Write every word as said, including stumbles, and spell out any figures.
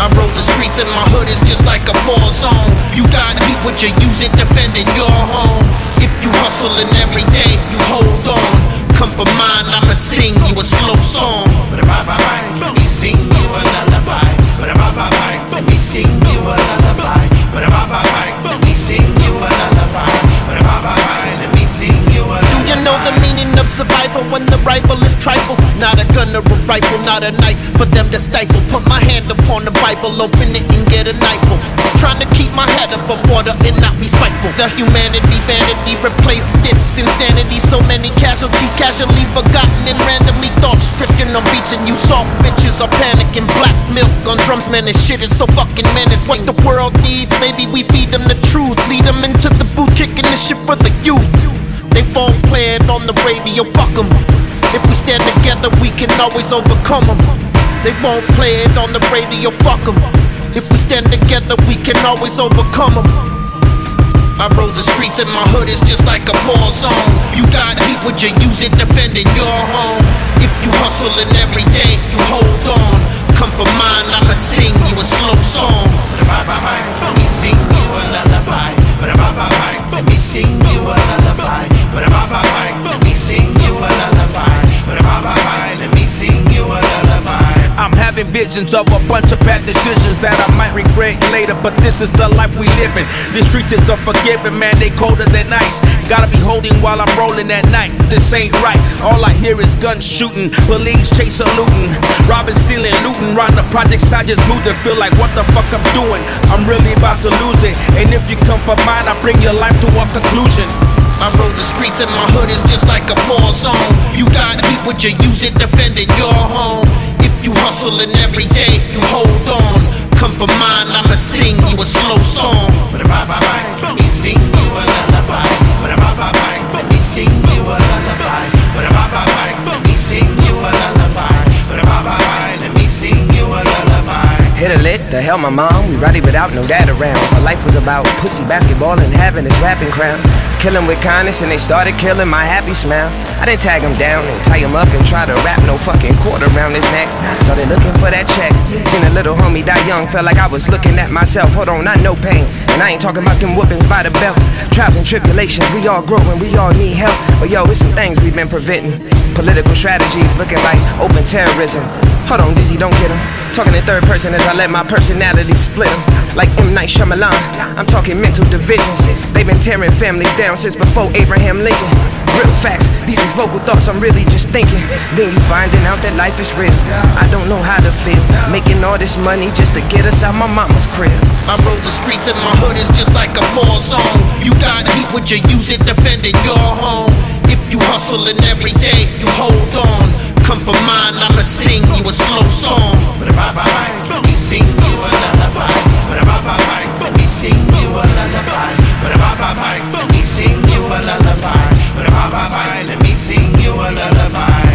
I roll the streets and my hood is just like a war zone. You got heat, would you use it defending your home? If you hustling every day, you hold on. Come for mine, I'ma sing you a slow song. Let me sing you a lullaby. Let me sing you a lullaby. Let me sing you a lullaby. Let me sing you a lullaby. Do you know the meaning of survival when the rival is tribal? Not a gun or a rifle, not a knife for them to stifle. Put my hand upon the Bible, open it and get a knifeful. Trying to keep my head above water and not be spiteful. The humanity, vanity replaced its insanity. So many casualties casually forgotten and randomly thought stricken on beats. And you soft bitches are panicking. Black milk on drums, man, this shit is so fucking menacing. What the world needs, maybe we feed them the truth. Lead them into the booth, kicking this shit for the youth. They won't play it on the radio, fuck them. If we stand together, we can always overcome them. They won't play it on the radio, fuck them. If we stand together, we can always overcome them. I roll the streets and my hood is just like a war zone. You got heat, would you use it defending your home? If you hustling every day, you hold on. Come for mine, I'ma sing you a slow song. Let me sing you a lullaby. Let me sing you a lullaby. Let me sing you a lullaby. Let me sing you a lullaby. I'm having visions of a bunch of bad decisions that I might regret later, but this is the life we live in. The streets is unforgiving, man, they colder than ice. Gotta be holding while I'm rolling at night. This ain't right. All I hear is guns shooting, police chasing, looting, robbing, stealing, looting. Round the projects, I just moved and feel like what the fuck I'm doing. I'm really about to lose it, and if you come for mine, I bring your life to a conclusion. I roll the streets and my hood is just like a war zone. You got heat, would you use it defending your home? If you hustling every day, you hold on. Come for mine, I'ma sing you a slow song. Let me sing you a lullaby. Let me sing you a lullaby. Let me sing you a lullaby. Let me sing you a lullaby. Hit a lit, the hell my mom, we rowdy without no dad around. My life was about pussy, basketball, and having this rapping crown. Killing with kindness and they started killing my happy smile. I didn't tag him down and tie him up and try to wrap no fucking cord around his neck. Started looking for that check. Seen a little homie die young, felt like I was looking at myself. Hold on, I know pain, and I ain't talking about them whoopings by the belt. Trials and tribulations, we all growing, we all need help. But yo, it's some things we've been preventing. Political strategies looking like open terrorism. Hold on, Dizzy, don't get him. Talking in third person as I let my personality split him. Like M. Night Shyamalan, I'm talking mental divisions. They've been tearing families down since before Abraham Lincoln. Real facts, these is vocal thoughts, I'm really just thinking. Then you finding out that life is real. I don't know how to feel, making all this money just to get us out my mama's crib. I roll the streets and my hood is just like a war zone. You got heat, would you use it defending your home? If you hustling every day, you hold on. Come for mine, I'ma sing you a slow song. Let me sing you a lullaby. Let me sing you a lullaby. Let me sing you a lullaby. Let me sing you a lullaby.